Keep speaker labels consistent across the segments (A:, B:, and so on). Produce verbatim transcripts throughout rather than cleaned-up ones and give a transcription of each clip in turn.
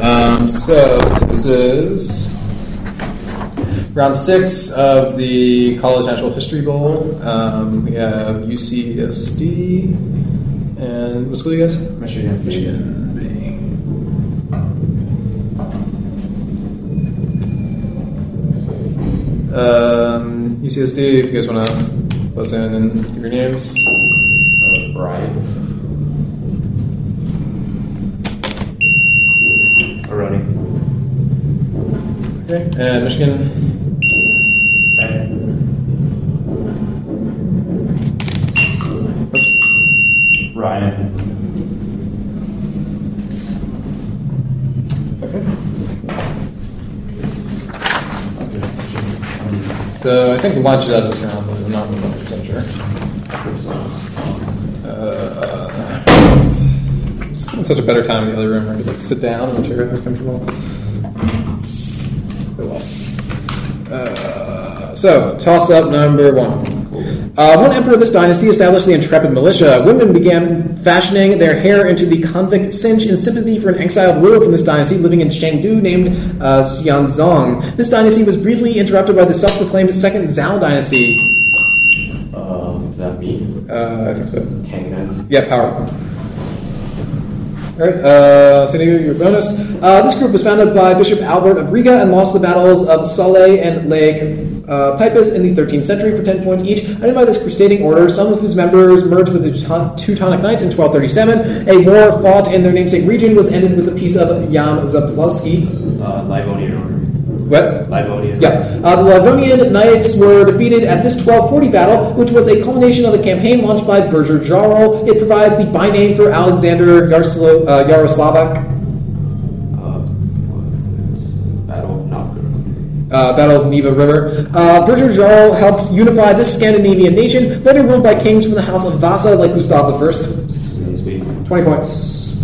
A: Um, so this is round six of the College Natural History Bowl. Um, we have U C S D and what school are you guys?
B: Michigan.
A: Michigan. Um, U C S D, if you guys want to buzz in and give your names.
B: Uh, Brian. Aroni.
A: Okay, and Michigan.
B: Ben.
A: Oops.
B: Ryan.
A: Okay. So I think we launched it out of this round, but I'm not one hundred percent sure. Uh, it's such a better time in the other room where I could like sit down and chair is comfortable. Oh well. Uh, so toss up number one. Uh, one emperor of this dynasty established the intrepid militia. Women began fashioning their hair into the convict cinch in sympathy for an exiled ruler from this dynasty living in Chengdu named uh, Xianzong. This dynasty was briefly interrupted by the self-proclaimed Second Zhao dynasty.
B: Um, is that me?
A: Uh, I think so.
B: Tang Nan.
A: Yeah, power. All right, uh, so your bonus. Uh, this group was founded by Bishop Albert of Riga and lost the battles of Salé and Lake uh, Pipus in the thirteenth century for ten points each. Identified this crusading order, some of whose members merged with the Teutonic Knights in twelve thirty-seven. A war fought in their namesake region was ended with the peace of Yam Zablowski.
B: Uh, Livonian order.
A: What?
B: Livonian.
A: Yeah. Uh, the Livonian Knights were defeated at this twelve forty battle, which was a culmination of the campaign launched by Berger Jarl. It provides the byname for Alexander Yaroslo- uh, Yaroslavak.
B: Uh, Battle of Novgorod.
A: Uh, Battle of Neva River. Uh, Berger Jarl helped unify this Scandinavian nation, later ruled by kings from the House of Vasa like Gustav the First.
B: Sweet.
A: twenty points.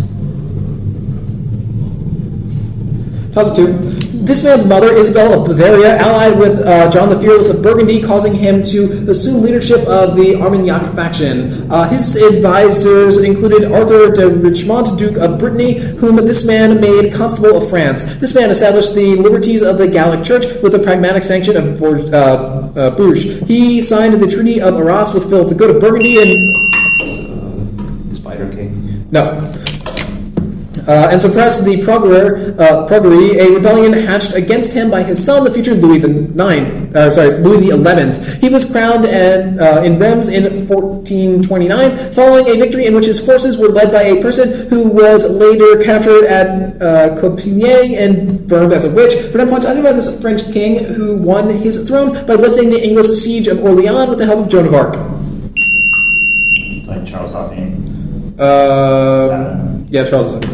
A: Toss up two. This man's mother, Isabel of Bavaria, allied with uh, John the Fearless of Burgundy, causing him to assume leadership of the Armagnac faction. Uh, his advisors included Arthur de Richemont, Duke of Brittany, whom this man made Constable of France. This man established the liberties of the Gallic Church with the pragmatic sanction of Bourg- uh, uh, Bourges. He signed the Treaty of Arras with Philip the Good of Burgundy and...
B: Uh, Spider King.
A: No. Uh, and suppressed the Proguer, uh, Proguery, a rebellion hatched against him by his son, the future Louis the Ninth. Uh, sorry, Louis the Eleventh. He was crowned and, uh, in Reims in fourteen twenty-nine, following a victory in which his forces were led by a person who was later captured at uh, Compiègne and burned as a witch. For ten points, identified this French king who won his throne by lifting the English siege of Orleans with the help of Joan of Arc.
C: Like Charles Dauphin.
A: Uh,
C: Seven.
A: Yeah, Charles the Seventh.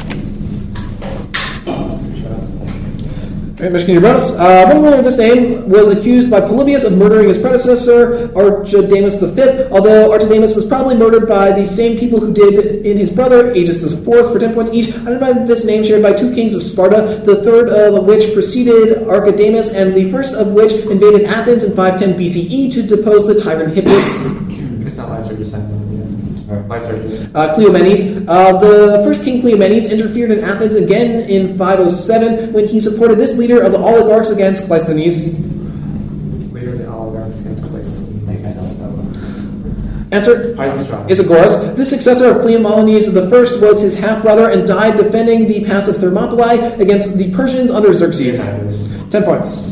A: All right, Michigan, your bonus. Uh, one ruler of this name was accused by Polybius of murdering his predecessor, Archidamus the Fifth, although Archidamus was probably murdered by the same people who did in his brother, Agis the Fourth, for ten points each. Identified this name shared by two kings of Sparta, the third of which preceded Archidamus, and the first of which invaded Athens in five ten B C E to depose the tyrant Hippias.
B: It's not Lysander, Lysander.
A: Uh, Cleomenes. Uh, the first king Cleomenes interfered in Athens again in five oh seven when he supported this leader of the oligarchs against Cleisthenes.
B: Leader of the oligarchs against Cleisthenes. I know that one.
A: Answer.
B: Pisistratus.
A: Isagoras. This successor of Cleomenes the First was his half-brother and died defending the pass of Thermopylae against the Persians under Xerxes. Ten points.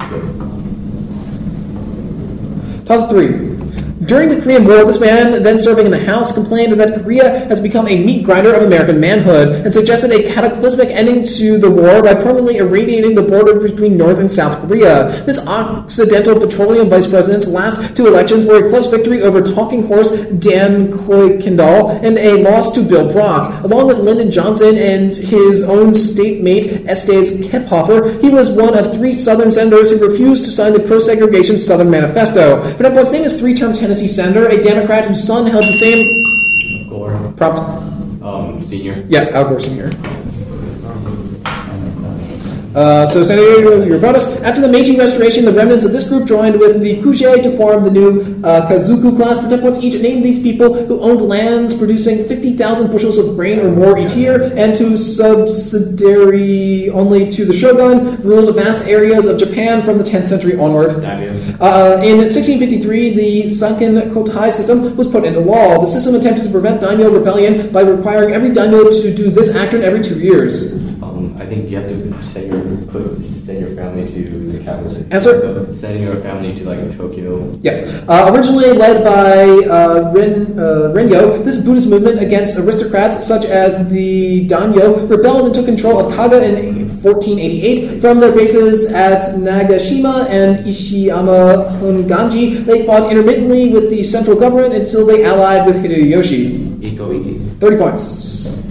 A: Toss three. During the Korean War, this man, then serving in the House, complained that Korea has become a meat grinder of American manhood and suggested a cataclysmic ending to the war by permanently irradiating the border between North and South Korea. This Occidental Petroleum Vice President's last two elections were a close victory over Talking Horse Dan Kuykendall and a loss to Bill Brock. Along with Lyndon Johnson and his own state mate Estes Kefauver, he was one of three Southern senators who refused to sign the pro-segregation Southern Manifesto. But what's name is three-term Tennessee senator, a Democrat whose son held the same...
B: Gore.
A: Prompt.
B: Um, senior.
A: Yeah, Al Gore Senior Uh, so, San Diego, your bonus. After the Meiji Restoration, the remnants of this group joined with the Kujie to form the new uh, Kazuku class. For ten points each, name these people who owned lands producing fifty thousand bushels of grain or more each year, and to subsidiary only to the shogun, ruled vast areas of Japan from the tenth century onward. Uh, in sixteen fifty-three, the Sanken Kotai system was put into law. The system attempted to prevent daimyo rebellion by requiring every daimyo to do this action every two years.
D: Um, I think you have to send your put send your family to the capital city.
A: Answer.
D: So sending your family to like Tokyo.
A: Yeah. Uh, originally led by uh, Ren, uh, Renyo, this Buddhist movement against aristocrats such as the daimyo rebelled and took control of Kaga in fourteen eighty-eight. From their bases at Nagashima and Ishiyama Honganji, they fought intermittently with the central government until they allied with Hideyoshi.
D: Iko Iki.
A: thirty points.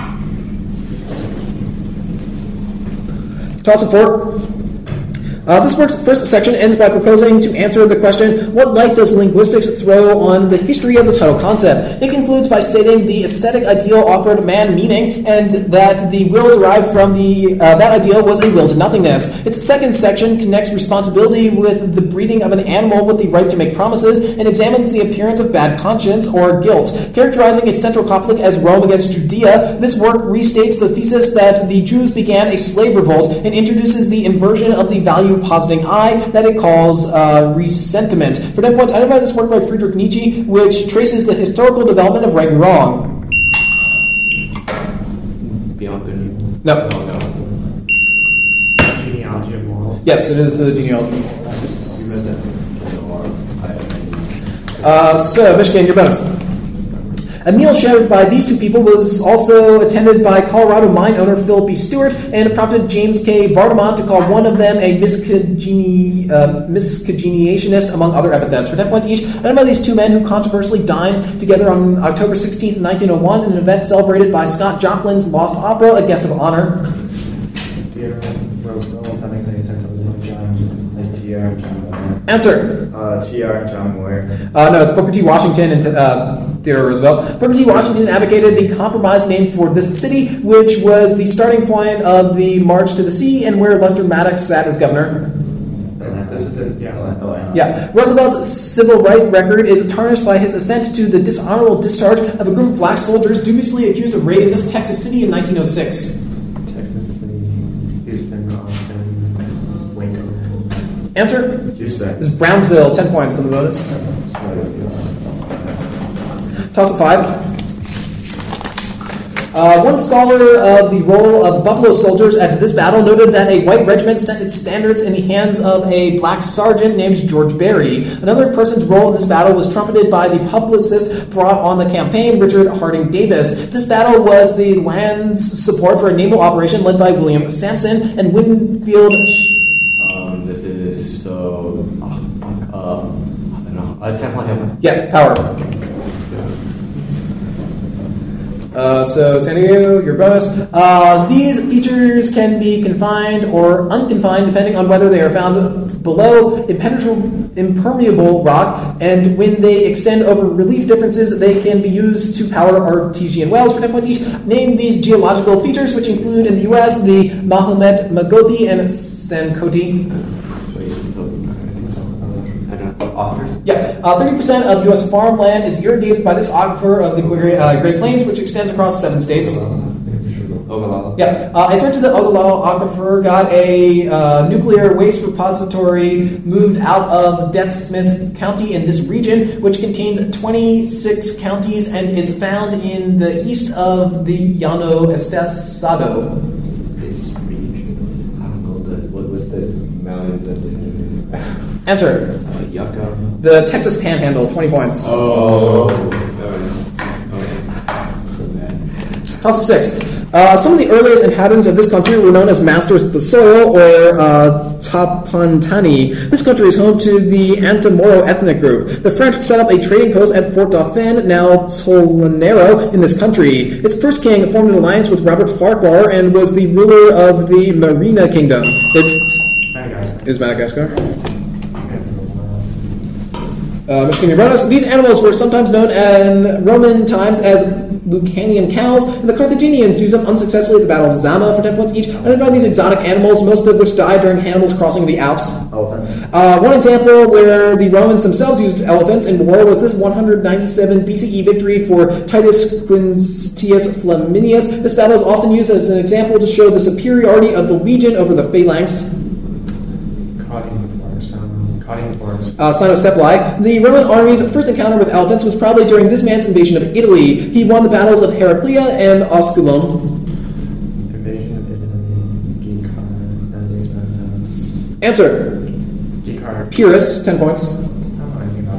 A: Toss of four. Uh, this work's first section ends by proposing to answer the question, what light does linguistics throw on the history of the title concept? It concludes by stating the aesthetic ideal offered man meaning, and that the will derived from the uh, that ideal was a will to nothingness. Its second section connects responsibility with the breeding of an animal with the right to make promises, and examines the appearance of bad conscience or guilt. Characterizing its central conflict as Rome against Judea, this work restates the thesis that the Jews began a slave revolt, and introduces the inversion of the value positing I that it calls uh, resentiment. For ten points, identify this work by Friedrich Nietzsche, which traces the historical development of right and wrong.
D: Beyond Good and Evil.
A: No.
D: Oh, no.
B: Genealogy of morals.
A: Yes, it is the genealogy.
D: You read that? No,
A: Uh, so, Michigan, your bonus. A meal shared by these two people was also attended by Colorado mine owner Philip B. Stewart, and prompted James K. Vardamont to call one of them a miscongeni- uh, miscongeniationist, among other epithets. For ten points each, identify these two men who controversially dined together on October sixteenth, nineteen oh one, in an event celebrated by Scott Joplin's Lost Opera, A Guest of Honor.
B: Theodore Roosevelt, if that makes any sense. I was really John, like T R and John Moore.
A: Answer.
E: Uh, T R and John Moore.
A: Uh, no, it's Booker T. Washington and uh, Theodore Roosevelt. Booker T. Washington advocated the compromise name for this city, which was the starting point of the March to the Sea, and where Lester Maddox sat as governor.
E: This is it.
B: Yeah.
E: Atlanta.
A: Yeah, Roosevelt's civil rights record is tarnished by his assent to the dishonorable discharge of a group of black soldiers dubiously accused of raiding this Texas city in nineteen oh six.
B: Texas City, Houston, Austin, Waco.
A: Answer
E: Houston.
A: is Brownsville, ten points on the bonus. Toss of five. Uh, one scholar of the role of Buffalo soldiers at this battle noted that a white regiment sent its standards in the hands of a black sergeant named George Berry. Another person's role in this battle was trumpeted by the publicist brought on the campaign, Richard Harding Davis. This battle was the land's support for a naval operation led by William Sampson and Winfield.
D: Um, this is so. Uh, uh, I don't know. Uh, Temple Hamlet.
A: Yeah, power. Uh, so, San Diego, your bonus. Uh, these features can be confined or unconfined depending on whether they are found below impenetrable, impermeable rock, and when they extend over relief differences, they can be used to power artesian wells. For ten points each, name these geological features, which include in the U S the Mahomet Magothi and Sankoti.
D: Wait, so, I think so. I don't know. Authors?
A: Yeah, uh, thirty percent of U S farmland is irrigated by this aquifer of the Great, uh, Great Plains, which extends across seven states.
D: Ogallala.
A: Yeah, uh, a threat to the Ogallala aquifer got a uh, nuclear waste repository moved out of Death Smith County in this region, which contains twenty-six counties and is found in the east of the Llano Estesado.
D: This region. I don't know. The, what was the mountains of the.
A: Answer.
D: Uh, Yucca.
A: The Texas Panhandle, twenty points.
D: Oh. Okay. So bad.
A: Toss of six. Uh, some of the earliest inhabitants of this country were known as masters of the soil, or uh, Tapantani. This country is home to the Antamoro ethnic group. The French set up a trading post at Fort Dauphin, now Tolonero, in this country. Its first king formed an alliance with Robert Farquhar and was the ruler of the Marina Kingdom. It's
B: Madagascar.
A: is Madagascar. Uh, Michigan, your bonus. These animals were sometimes known in Roman times as Lucanian cows, and the Carthaginians used them unsuccessfully at the Battle of Zama for ten points each. Identify these exotic animals, most of which died during Hannibal's crossing the Alps.
E: Elephants.
A: Uh, one example where the Romans themselves used elephants in war was this one hundred ninety-seven B C E victory for Titus Quintius Flaminius. This battle is often used as an example to show the superiority of the legion over the phalanx.
B: Cutting forks. Um, cutting forks.
A: Uh, Cynocephali. The Roman army's first encounter with elephants was probably during this man's invasion of Italy. He won the battles of Heraclea and Osculum.
B: Invasion of Italy. Geekar. That makes no sense.
A: Answer.
B: Geekar.
A: Pyrrhus, ten points.
B: Oh, I think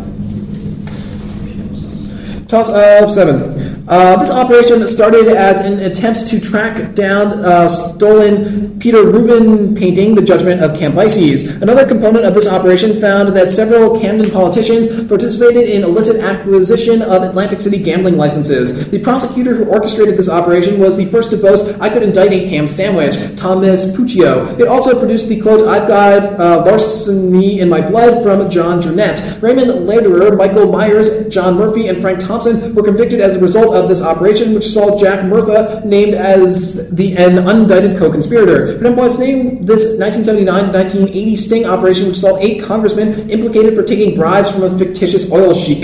B: about
A: Toss up seven. Uh, this operation started as an attempt to track down uh, stolen Peter Rubin painting, The Judgment of Cambyses. Another component of this operation found that several Camden politicians participated in illicit acquisition of Atlantic City gambling licenses. The prosecutor who orchestrated this operation was the first to boast, "I could indict a ham sandwich," Thomas Puccio. It also produced the quote, "I've got uh, larceny in my blood," from John Jurnett. Raymond Lederer, Michael Myers, John Murphy, and Frank Thompson were convicted as a result of this operation, which saw Jack Murtha named as the an unindicted co-conspirator. But was named this nineteen seventy-nine to nineteen eighty sting operation, which saw eight congressmen implicated for taking bribes from a fictitious oil sheik.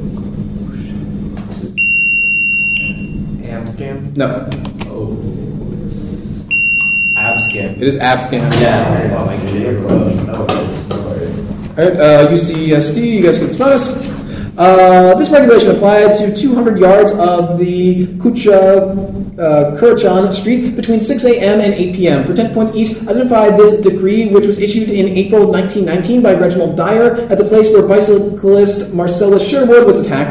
B: Am scam?
A: No,
E: Abscam.
A: it is Abscam.
D: Yeah. Oh, like shit, bro.
E: No worries. No worries.
A: All right, uh, U C S D, you guys can spot us. Uh, this regulation applied to two hundred yards of the Kucha, uh, Kurchan Street between six a.m. and eight p.m. For ten points each, identified this decree, which was issued in April nineteen nineteen by Reginald Dyer at the place where bicyclist Marcellus Sherwood was attacked.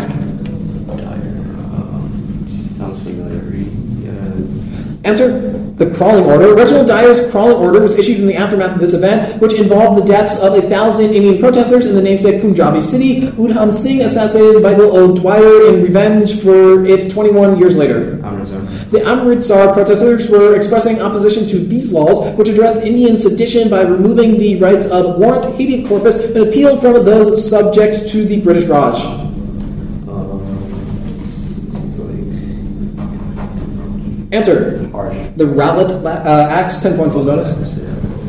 D: Sounds familiar. Yeah.
A: Answer. The crawling order. Reginald Dyer's crawling order was issued in the aftermath of this event, which involved the deaths of a thousand Indian protesters in the namesake Punjabi city. Udham Singh assassinated Michael O. Dwyer in revenge for it twenty-one years later.
B: Amritsar.
A: The Amritsar protesters were expressing opposition to these laws, which addressed Indian sedition by removing the rights of warrant, habeas corpus, and appeal from those subject to the British Raj.
D: Um, this, this was like
A: Answer.
D: harsh.
A: The Rowlett uh, Acts, ten points on the bonus.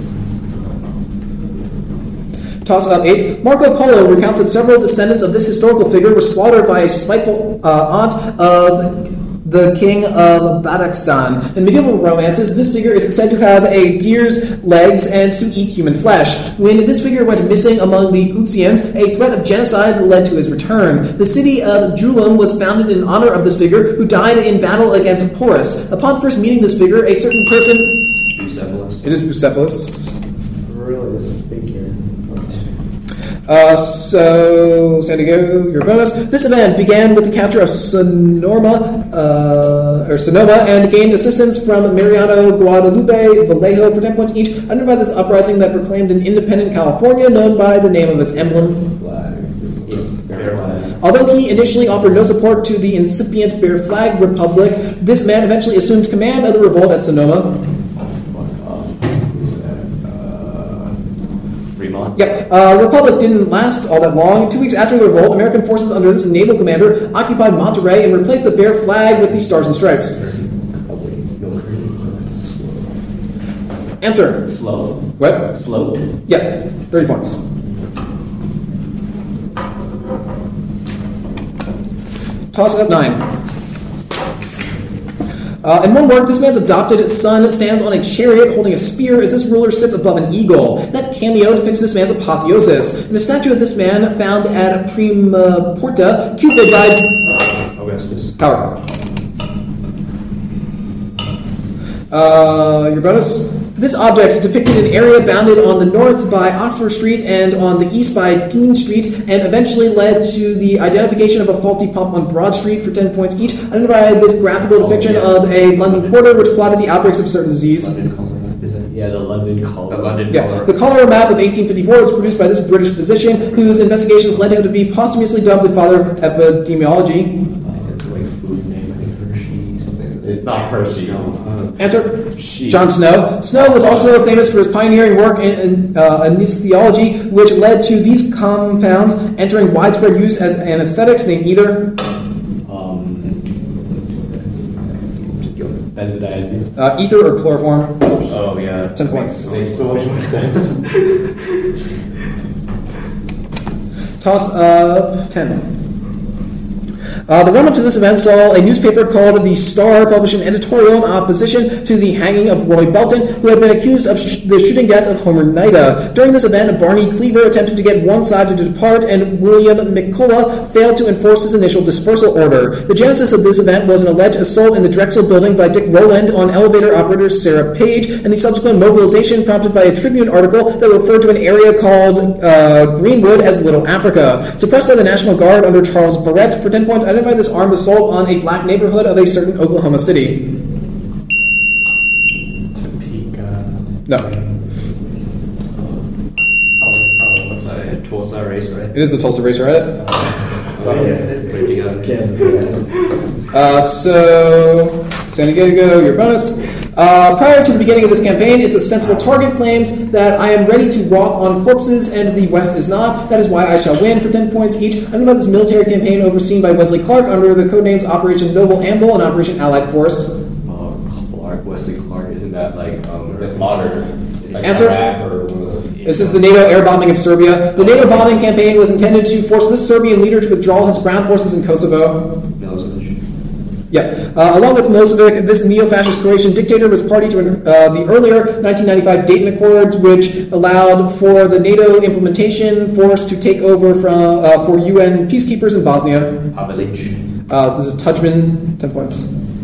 A: Toss up eight. Marco Polo recounts that several descendants of this historical figure were slaughtered by a spiteful uh, aunt of the king of Badakhshan. In medieval romances, this figure is said to have a deer's legs and to eat human flesh. When this figure went missing among the Uxians, a threat of genocide led to his return. The city of Julam was founded in honor of this figure, who died in battle against Porus. Upon first meeting this figure, a certain person...
E: Bucephalus.
A: It is Bucephalus.
B: Really, this figure.
A: Uh, so, San Diego, your bonus. This event began with the capture of Sonorma, uh, or Sonoma, and gained assistance from Mariano Guadalupe Vallejo for ten points each, under by this uprising that proclaimed an independent California known by the name of its emblem.
D: Bear flag.
A: Although he initially offered no support to the incipient Bear Flag Republic, this man eventually assumed command of the revolt at Sonoma.
D: Fremont.
A: Yep. Uh, Republic didn't last all that long. Two weeks after the revolt, American forces under this naval commander occupied Monterey and replaced the Bear flag with the Stars and Stripes. Answer.
D: Slow.
A: What?
D: Float.
A: Yeah. thirty points. Toss up nine. Uh, in one work, this man's adopted son stands on a chariot holding a spear as this ruler sits above an eagle. That cameo depicts this man's apotheosis. In a statue of this man found at Prima Porta, Cupid rides...
E: Augustus.
A: Power. Uh, your bonus? This object depicted an area bounded on the north by Oxford Street and on the east by Dean Street, and eventually led to the identification of a faulty pump on Broad Street for ten points each. Identified this graphical depiction of a London quarter which plotted the outbreaks of a certain disease.
D: London cholera. Is that? Yeah, the London cholera.
E: The London
A: Yeah,
E: cholera.
A: the cholera map of eighteen fifty-four was produced by this British physician, whose investigations led him to be posthumously dubbed the father of epidemiology.
E: It's like a food name, I think Hershey, something.
D: It's not Hershey.
E: No, uh,
A: Answer.
E: She.
A: John Snow. Snow was also famous for his pioneering work in, in uh, anesthesiology, which led to these compounds entering widespread use as anesthetics, named either...
D: Um,
A: Uh, ether or chloroform?
E: Oh, yeah.
A: Ten points.
E: Makes so much more sense.
A: Toss up ten. Uh, the run-up to this event saw a newspaper called The Star publish an editorial in opposition to the hanging of Roy Belton, who had been accused of sh- the shooting death of Homer Nida. During this event, Barney Cleaver attempted to get one side to depart, and William McCullough failed to enforce his initial dispersal order. The genesis of this event was an alleged assault in the Drexel building by Dick Rowland on elevator operator Sarah Page, and the subsequent mobilization prompted by a Tribune article that referred to an area called uh, Greenwood as Little Africa. Suppressed by the National Guard under Charles Barrett, for ten points, identified this armed assault on a black neighborhood of a certain Oklahoma city.
B: Topeka.
A: No.
B: Oh,
E: Uh, Tulsa race, right?
A: It is the Tulsa race, right?
B: oh, yeah.
E: Pretty good.
B: Kansas City.
A: Uh, so, San Diego, your bonus. Uh, prior to the beginning of this campaign, its ostensible target claimed that I am ready to walk on corpses and the West is not. That is why I shall win for ten points each. I know about this military campaign overseen by Wesley Clark under the codenames Operation Noble Anvil and Operation Allied Force.
D: Uh, Clark, Wesley Clark, isn't that like, um, that's modern? It's like
A: Answer?
D: Iraq or, uh,
A: This is the NATO air bombing of Serbia. The NATO bombing campaign was intended to force this Serbian leader to withdraw his ground forces in Kosovo.
E: Milosevic.
A: Yeah. Uh, along with Milosevic, this neo-fascist Croatian dictator was party to uh, the earlier nineteen ninety-five Dayton Accords, which allowed for the NATO implementation force to take over from uh, for U N peacekeepers in Bosnia.
E: Pavelic.
A: Uh, this is Tudjman, ten points.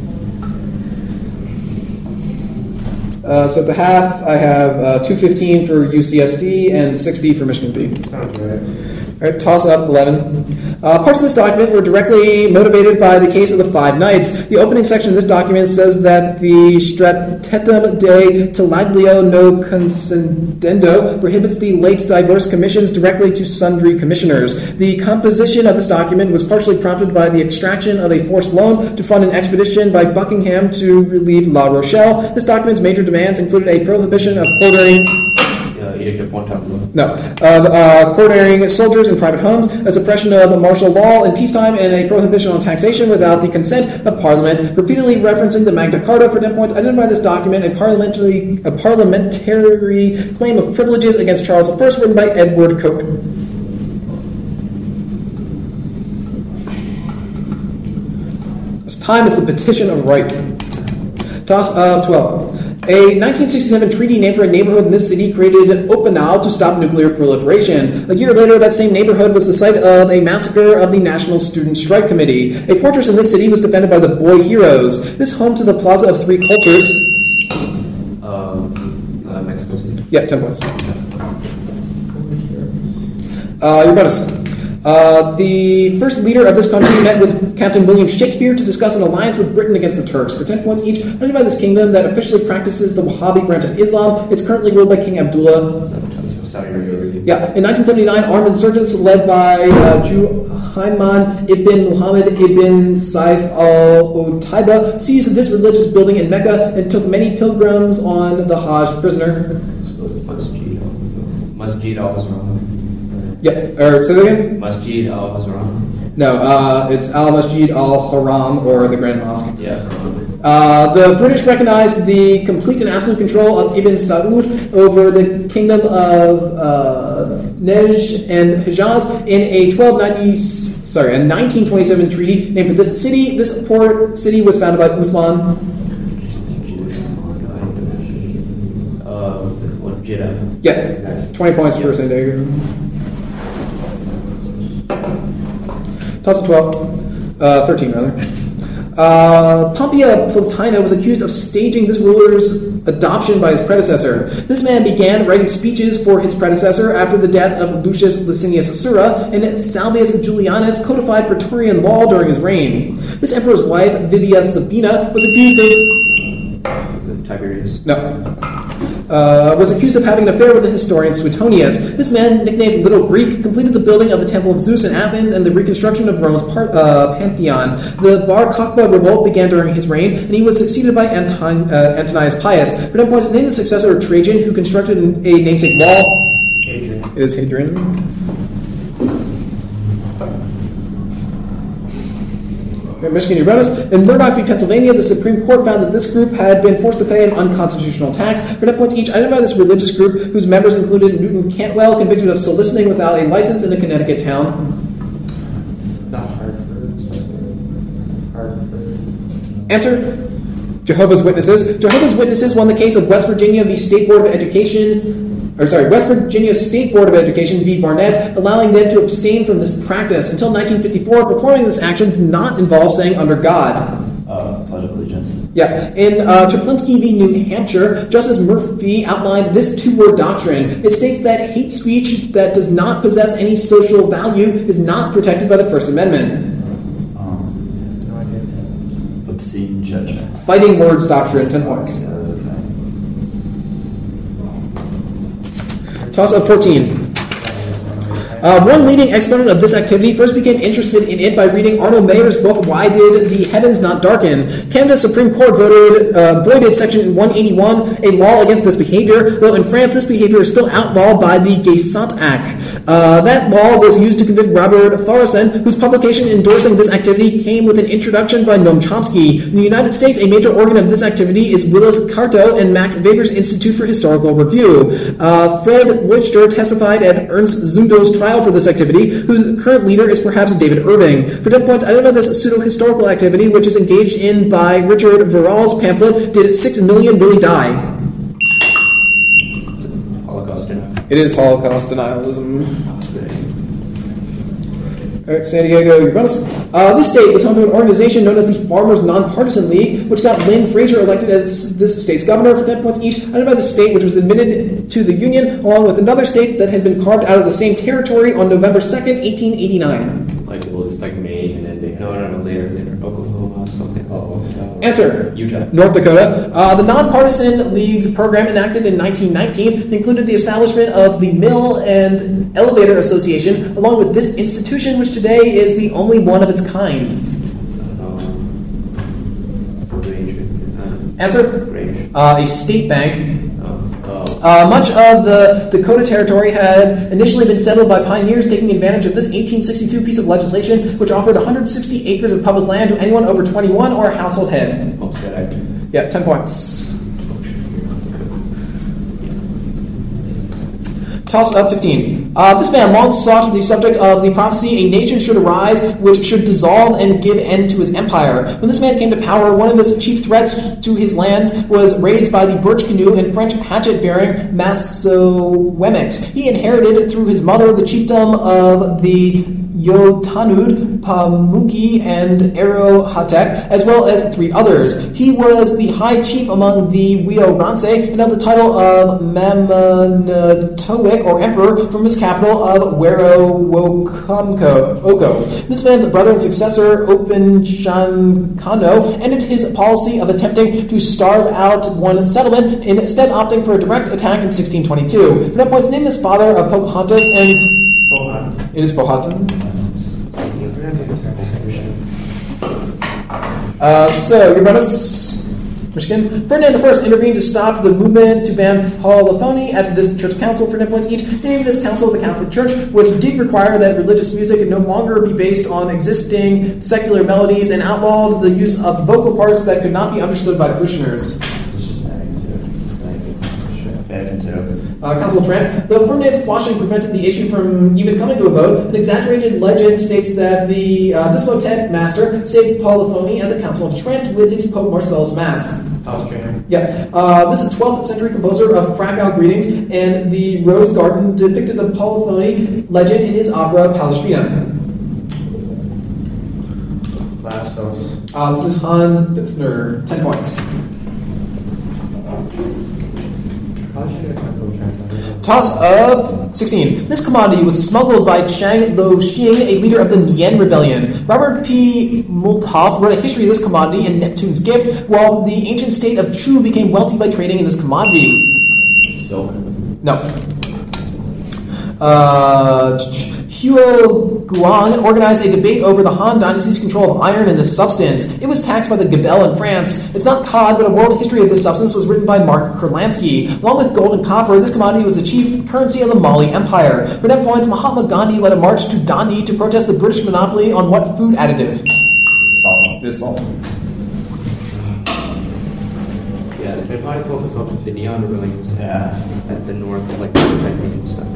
A: Uh, so at the half, I have uh, two fifteen for U C S D and sixty for Michigan P.
B: Sounds right.
A: All right, toss up eleven. Uh, parts of this document were directly motivated by the case of the Five Knights. The opening section of this document says that the Stratetum de Talaglio no Concedendo prohibits the late diverse commissions directly to sundry commissioners. The composition of this document was partially prompted by the extraction of a forced loan to fund an expedition by Buckingham to relieve La Rochelle. This document's major demands included a prohibition of quartering...
E: Uh, Edict of Fontainebleau.
A: No. Uh, uh, quartering soldiers in private homes, a suppression of martial law in peacetime, and a prohibition on taxation without the consent of Parliament. Repeatedly referencing the Magna Carta for ten points, identify this document a parliamentary a parliamentary claim of privileges against Charles the First, written by Edward Coke. This time it's the Petition of Right. Toss of twelve. A nineteen sixty-seven treaty named for a neighborhood in this city created Oppenau to stop nuclear proliferation. A year later, that same neighborhood was the site of a massacre of the National Student Strike Committee. A fortress in this city was defended by the Boy Heroes. This home to the Plaza of Three Cultures.
E: Um, uh, Mexico City.
A: Yeah, ten points. Uh, your bonus. Uh, the first leader of this country met with Captain William Shakespeare to discuss an alliance with Britain against the Turks. For ten points each, identify this kingdom that officially practices the Wahhabi branch of Islam. It's currently ruled by King Abdullah.
E: Saudi Arabia.
A: Yeah, in nineteen seventy-nine, armed insurgents led by uh, Juhayman ibn Muhammad ibn Saif al-Otaiba seized this religious building in Mecca and took many pilgrims on the Hajj prisoner.
E: So it's Masjid. Masjid al-Azhar.
A: Yeah, or say that again?
E: Masjid al-Azhar.
A: No, uh, it's Al-Masjid al-Haram, or the Grand Mosque.
E: Yeah.
A: Uh, the British recognized the complete and absolute control of Ibn Saud over the kingdom of uh, Najd and Hijaz in a twelve ninety, sorry, a nineteen twenty-seven treaty named for this city. This port city was founded by Uthman.
E: Uh, what, Jeddah?
A: Yeah, twenty points for San Diego. Toss of twelve, uh, thirteen rather. Uh, Pompea Plotina was accused of staging this ruler's adoption by his predecessor. This man began writing speeches for his predecessor after the death of Lucius Licinius Sura, and Salvius Julianus codified Praetorian law during his reign. This emperor's wife, Vivia Sabina, was accused of...
E: Is it Tiberius?
A: No. Uh, was accused of having an affair with the historian Suetonius. This man, nicknamed Little Greek, completed the building of the Temple of Zeus in Athens and the reconstruction of Rome's par- uh, Pantheon. The Bar Kokhba revolt began during his reign, and he was succeeded by Anton- uh, Antonius Pius. For ten points, named the successor of Trajan, who constructed a namesake wall.
B: Hadrian.
A: It is Hadrian. Michigan, your bonus. In Murdoch v. Pennsylvania, the Supreme Court found that this group had been forced to pay an unconstitutional tax. For ten points each, identify this religious group whose members included Newton Cantwell, convicted of soliciting without a license in a Connecticut town.
B: Not Hartford. Something. Hartford.
A: Answer. Jehovah's Witnesses. Jehovah's Witnesses won the case of West Virginia v. State Board of Education, or sorry, West Virginia State Board of Education v. Barnett, allowing them to abstain from this practice. Until nineteen fifty-four, performing this action did not involve saying under God.
C: Uh, Pledge of Allegiance.
A: Yeah. In uh, Chaplinsky v. New Hampshire, Justice Murphy outlined this two-word doctrine. It states that hate speech that does not possess any social value is not protected by the First Amendment.
C: Um,
B: No idea.
C: obscene judgment.
A: Fighting words doctrine, ten points.
C: Yeah, that's a thing.
A: Toss of fourteen. Uh, one leading exponent of this activity first became interested in it by reading Arnold Mayer's book, Why Did the Heavens Not Darken? Canada's Supreme Court voted, uh, voided Section one eighty-one, a law against this behavior, though in France this behavior is still outlawed by the Gaissant Act. Uh, that law was used to convict Robert Faurisson, whose publication endorsing this activity came with an introduction by Noam Chomsky. In the United States, a major organ of this activity is Willis Carto and Max Weber's Institute for Historical Review. Uh, Fred Leuchter testified at Ernst Zundel's trial for this activity, whose current leader is perhaps David Irving. For ten points, identify this pseudo-historical activity, which is engaged in by Richard Verrall's pamphlet, Did Six Million Really Die?
E: Holocaust denial.
A: It is Holocaust denialism. All right, San Diego, your bonus. Uh, this state was home to an organization known as the Farmers Nonpartisan League, which got Lynn Fraser elected as this state's governor. For ten points each, identify the state which was admitted to the Union, along with another state that had been carved out of the same territory on November second, eighteen eighty-nine.
E: Like, well, it's like Maine, and then they. No, no, no, later, later. Oklahoma, something. Oh, uh,
A: Answer.
E: Utah.
A: North Dakota. Uh, the Nonpartisan League's program, enacted in nineteen nineteen, included the establishment of the Mill and Elevator Association, along with this institution, which today is the only one of its kind.
E: Um, Grange. Uh,
A: Answer.
E: Grange.
A: Uh, a state bank.
E: Oh, oh.
A: Uh, much of the Dakota Territory had initially been settled by pioneers taking advantage of this eighteen sixty-two piece of legislation, which offered one hundred sixty acres of public land to anyone over twenty-one or a household head.
E: Homestead Act.
A: Yeah, ten points. Toss up fifteen. Uh, this man long sought the subject of the prophecy, a nation should arise which should dissolve and give end to his empire. When this man came to power, one of his chief threats to his lands was raids by the birch canoe and French hatchet-bearing Massasoemex. He inherited through his mother the chiefdom of the Yotanud, Pamuki, and Arohatek, as well as three others. He was the high chief among the Wioranse and held the title of Mamanatowick, or emperor, from his capital of Werowokomko. This man's brother and successor, Opinshankano, ended his policy of attempting to starve out one settlement, instead opting for a direct attack in sixteen twenty-two. For that point, name this father of Pocahontas and...
B: Bohan.
A: It is Powhatan. Uh, so, your bonus, Michigan. Ferdinand the First intervened to stop the movement to ban polyphony at this church council for ten points each. He named this council the Catholic Church, which did require that religious music no longer be based on existing secular melodies and outlawed the use of vocal parts that could not be understood by parishioners.
C: Vatican two.
A: Uh, Constable Trent. Though Ferdinand's quashing prevented the issue from even coming to a vote, an exaggerated legend states that the uh, this motet master saved polyphony at the Council of Trent with his Pope Marcellus Mass.
B: Austrian.
A: Yeah, uh, this is twelfth century composer of Krakow Greetings, and the Rose Garden depicted the polyphony legend in his opera Palestrina.
B: Lastos.
A: Uh, this is Hans Pfitzner, ten points.
B: How did you get a council of Trent?
A: Toss up sixteen. This commodity was smuggled by Chang Lo-Xing, a leader of the Nian Rebellion. Robert P. Multhoff wrote a history of this commodity in Neptune's Gift, while the ancient state of Chu became wealthy by trading in this commodity.
E: Silk.
A: No. Uh, Huo Guang organized a debate over the Han Dynasty's control of iron and this substance. It was taxed by the Gabelle in France. It's not cod, but a world history of this substance was written by Mark Kurlansky. Along with gold and copper, this commodity was the chief currency of the Mali Empire. For that points, Mahatma Gandhi led a march to Dandi to protest the British monopoly on what food additive?
C: Salt.
A: It is salt.
E: Yeah, they probably sold the stuff to Neon Williams
C: Yeah.
E: at the north of like the and stuff.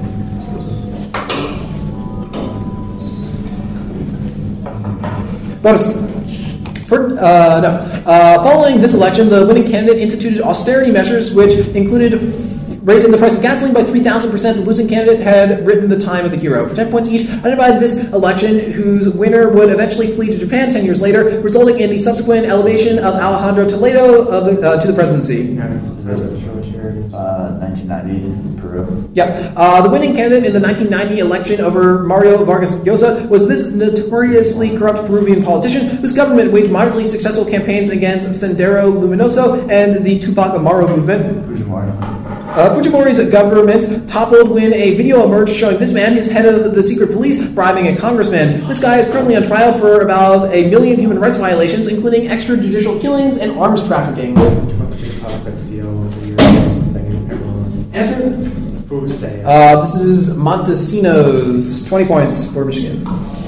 A: Bonus. For, uh, no. Uh, following this election, the winning candidate instituted austerity measures, which included raising the price of gasoline by three thousand percent. The losing candidate had written the time of the hero. For ten points each, identified this election, whose winner would eventually flee to Japan ten years later, resulting in the subsequent elevation of Alejandro Toledo of the, uh, to the presidency.
B: Yeah, is that what show shares?
C: Uh, nineteen ninety, Peru.
A: Yep. Uh, the winning candidate in the nineteen ninety election over Mario Vargas Llosa was this notoriously corrupt Peruvian politician whose government waged moderately successful campaigns against Sendero Luminoso and the Tupac Amaru movement.
C: Fujimori.
A: Uh, Fujimori's government toppled when a video emerged showing this man, his head of the secret police, bribing a congressman. This guy is currently on trial for about a million human rights violations, including extrajudicial killings and arms trafficking.
B: It's come up to the top at C O over the years or something, and everyone was
A: Answer?
B: Fusei.
A: Uh, this is Montesinos. twenty points for Michigan.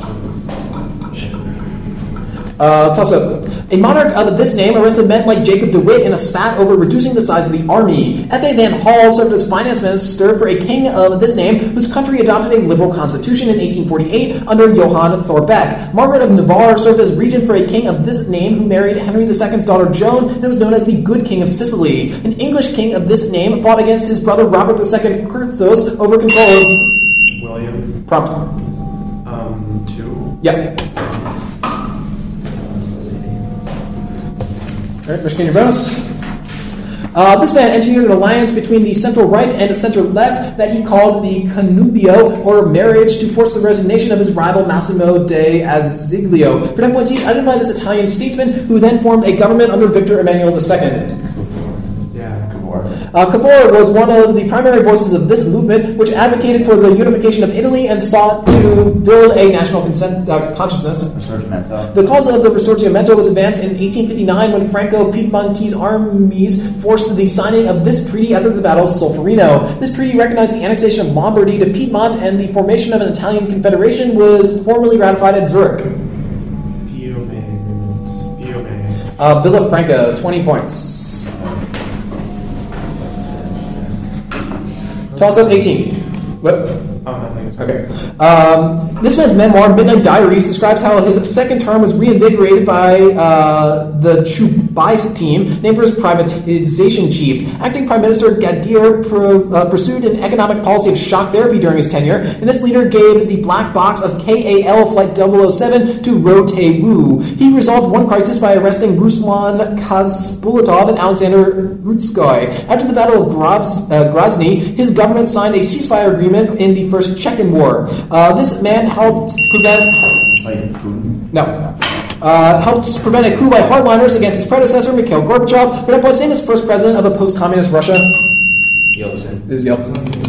A: Uh, toss up. A monarch of this name arrested men like Jacob DeWitt in a spat over reducing the size of the army. F A Van Hall served as finance minister for a king of this name whose country adopted a liberal constitution in eighteen forty-eight under Johann Thorbecke. Margaret of Navarre served as regent for a king of this name who married Henry the Second's daughter Joan and was known as the Good King of Sicily. An English king of this name fought against his brother Robert the Second Curthos over control of...
B: William.
A: Prompt.
B: Um, two.
A: Yep. All right, Michigan, your bonus. Uh, this man engineered an alliance between the central right and the center left that he called the connubio, or marriage, to force the resignation of his rival Massimo de Azeglio. For ten points each, identify this Italian statesman who then formed a government under Victor Emmanuel the Second.
B: Yeah.
C: Cavour.
A: Uh, Cavour was one of the primary voices of this movement, which advocated for the unification of Italy and sought to build a national consent, uh, consciousness.
C: Risorgimento.
A: The cause of the Risorgimento was advanced in eighteen fifty-nine when Franco-Piedmontese armies forced the signing of this treaty after the Battle of Solferino. This treaty recognized the annexation of Lombardy to Piedmont, and the formation of an Italian confederation was formally ratified at Zurich.
B: Fiume agreements. Fiume.
A: Uh, Villafranca, twenty points. Toss up eighteen. What?
B: Oh, nothing. Sorry.
A: Okay. Um, this man's memoir, Midnight Diaries, describes how his second term was reinvigorated by uh, the Chubais team, named for his privatization chief. Acting Prime Minister Gadir pro, uh, pursued an economic policy of shock therapy during his tenure, and this leader gave the black box of K A L Flight double oh seven to Roh Tae-woo. He resolved one crisis by arresting Ruslan Khasbulatov and Alexander Rutskoy. After the Battle of Graz, uh, Grozny, his government signed a ceasefire agreement in the First Chechen War. Uh, this man helped prevent...
C: It's like Putin.
A: No. Uh, helped prevent a coup by hardliners against his predecessor, Mikhail Gorbachev, but appoints him as first president of a post-communist Russia.
E: Yeltsin.
A: This is Yeltsin.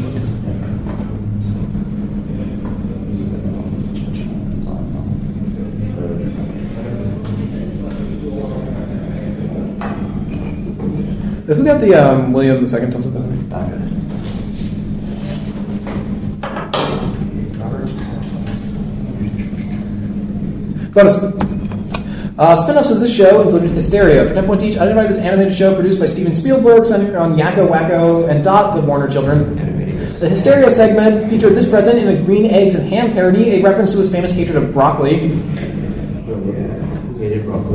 A: Who got the um, William the Second toss up?
C: Okay.
A: Bonus. Uh, spin-offs of this show included Hysteria. For ten points each, identify this animated show produced by Steven Spielberg, centered on Yakko, Wacko, and Dot, the Warner children. The Hysteria segment featured this president in a green eggs and ham parody, a reference to his famous hatred of broccoli.
E: Who hated broccoli?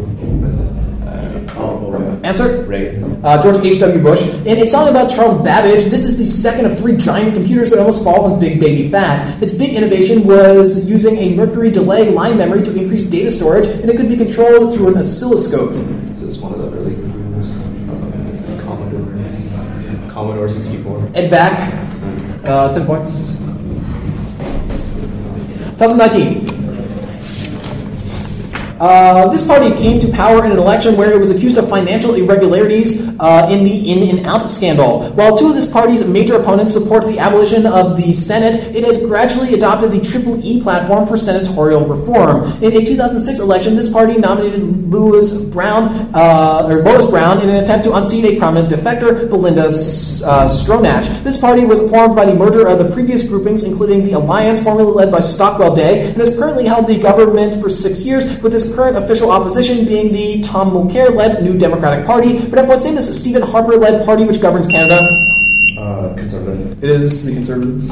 A: Answer?
E: Reagan.
A: Uh, George H W. Bush. In a song about Charles Babbage, this is the second of three giant computers that almost fall on Big Baby Fat. Its big innovation was using a mercury delay line memory to increase data storage, and it could be controlled through an oscilloscope.
E: This is one of the early computers. Uh, Commodore. Commodore sixty-four.
A: Ed Vac. Uh, ten points. twenty nineteen. Uh, this party came to power in an election where it was accused of financial irregularities uh, in the in and out scandal. While two of this party's major opponents support the abolition of the Senate, it has gradually adopted the Triple E platform for senatorial reform. In a two thousand six election, this party nominated Louis Brown, uh, or Lois Brown in an attempt to unseat a prominent defector, Belinda uh, Stronach. This party was formed by the merger of the previous groupings, including the Alliance, formerly led by Stockwell Day, and has currently held the government for six years, with this its current official opposition being the Tom Mulcair-led New Democratic Party. For ten points, name this Stephen Harper-led party which governs Canada.
E: Uh, conservative.
A: It is the Conservatives.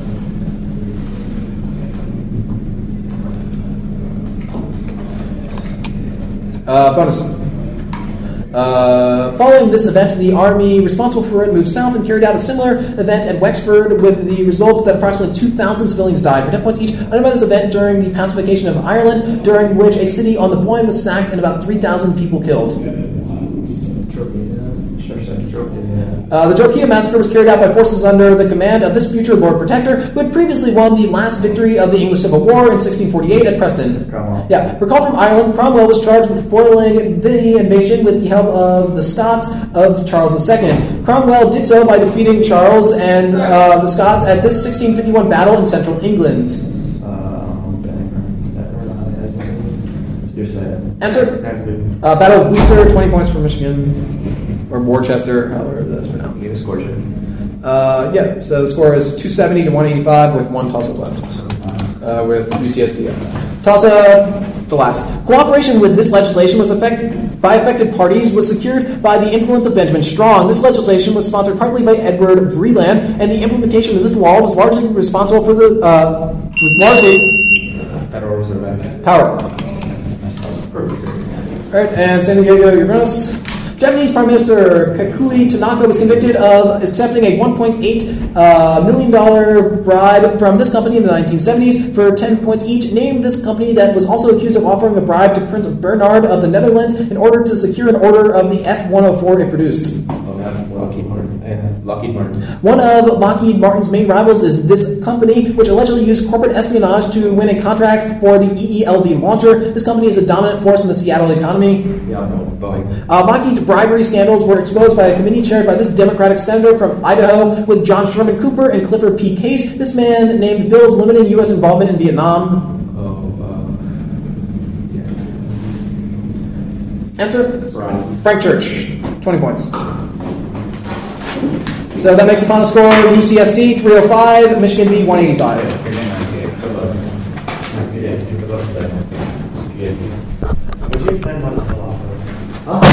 A: Uh, bonus. Uh, following this event, the army responsible for it moved south and carried out a similar event at Wexford, with the result that approximately two thousand civilians died. For ten points each, undermined this event during the pacification of Ireland, during which a city on the Boyne was sacked and about three thousand people killed. Uh, the Drogheda Massacre was carried out by forces under the command of this future Lord Protector, who had previously won the last victory of the English Civil War in sixteen forty-eight at Preston.
B: Cromwell.
A: Yeah, recalled from Ireland, Cromwell was charged with foiling the invasion with the help of the Scots of Charles the Second. Cromwell did so by defeating Charles and uh, the Scots at this sixteen fifty-one battle in central England.
B: Um, that's You're saying.
A: Answer?
B: Nasby.
A: Uh, Battle of Worcester, twenty points for Michigan. Or Worcester, however that's pronounced.
E: You get a score check.
A: Uh, yeah, so the score is two seventy to one eighty-five with one toss-up left. Uh, with U C S D. Toss-up, the last. Cooperation with this legislation was effect- by affected parties was secured by the influence of Benjamin Strong. This legislation was sponsored partly by Edward Vreeland, and the implementation of this law was largely responsible for the, uh, was largely
E: Federal Reserve Act.
A: power. Alright, and San Diego, your bonus. Japanese Prime Minister Kakui Tanaka was convicted of accepting a one point eight uh, million dollars bribe from this company in the nineteen seventies for ten points each. Name this company that was also accused of offering a bribe to Prince Bernhard of the Netherlands in order to secure an order of the F one oh four it produced.
E: Lockheed Martin. Uh, Lockheed Martin.
A: One of Lockheed Martin's main rivals is this company, which allegedly used corporate espionage to win a contract for the E E L V launcher. This company is a dominant force in the Seattle economy.
E: Yeah, no, Boeing.
A: Uh, Lockheed's bribery scandals were exposed by a committee chaired by this Democratic senator from Idaho with John Sherman Cooper and Clifford P. Case. This man named bills limiting U S involvement in Vietnam.
E: Oh, uh, yeah.
A: Answer?
E: Brian.
A: Frank Church. twenty points. So that makes the final score U C S D three oh five, Michigan V one eighty-five.
E: Good luck.
B: Yeah, good luck today. Would you extend one to the law?
A: Huh?